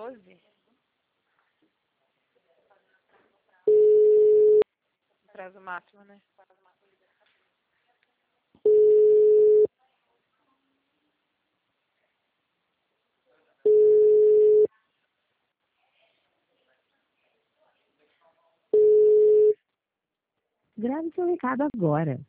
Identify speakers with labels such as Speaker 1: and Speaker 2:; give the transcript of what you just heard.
Speaker 1: 12. Prazo máximo, né?
Speaker 2: Grave seu recado agora.